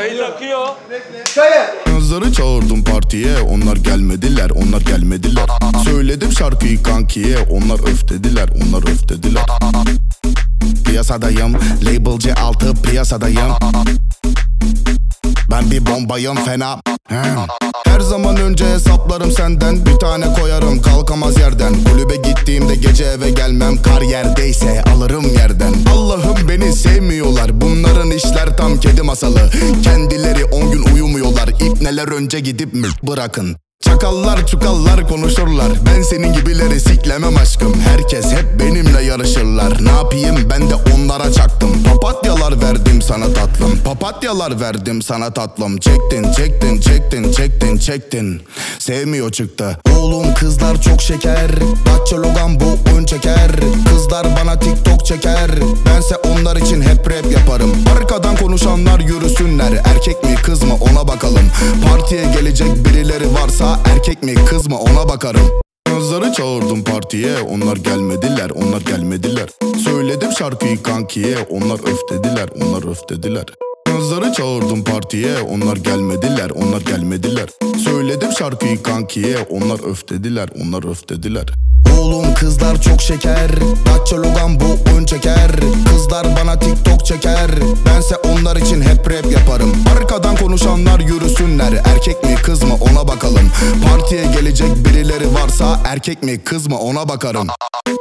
Kayıt akıyor. Kızları çağırdım partiye, onlar gelmediler, onlar gelmediler. Söyledim şarkıyı kankiye, onlar öf dediler, onlar öf dediler. Piyasadayım, label C6 piyasadayım. Ben bir bombayım fena. Her zaman önce hesaplarım senden. Bir tane koyarım kalkamaz yerden. Kulübe gittiğimde gece eve gelmem. Kar yerdeyse alırım yerden. Allah'ım beni sevmiyorlar. Bunların işler tam kedi masalı. Kendileri 10 gün uyumuyorlar. İpneler önce gidip bırakın. Çakallar çukallar konuşurlar. Ben senin gibileri siklemem aşkım. Herkes hep benimle yarışırlar. Ne yapayım ben de onlara çaktım. Papatyalar verdim sana tatlım. Papatyalar verdim sana tatlım. Çektin çektin çektin çektin çektin. Sevmiyor çıktı. Oğlum kızlar çok şeker. Datça Logan bu ön çeker. Kızlar bana TikTok çeker. Bense onlar için hep rap yaparım. Arkadan konuşanlar yürüsünler. Erkek mi kız mı ona bakalım. Partiye gelecek birileri varsa erkek mi kız mı ona bakarım. Kızları çağırdım partiye, onlar gelmediler, onlar gelmediler. Söyledim şarkıyı kankiye, onlar öf dediler, onlar öf dediler. Kızları çağırdım partiye, onlar gelmediler, onlar gelmediler. Söyledim şarkıyı kankiye, onlar öf dediler, onlar öf dediler. Oğlum kızlar çok şeker. Datça Logan bu ön çeker. Kızlar bana TikTok çeker. Bense onlar için hep rap yaparım. Arkadan konuşanlar yürüsünler. Erkek mi kız mı ona bakalım. Partiye gelecek birileri varsa erkek mi kız mı ona bakarım.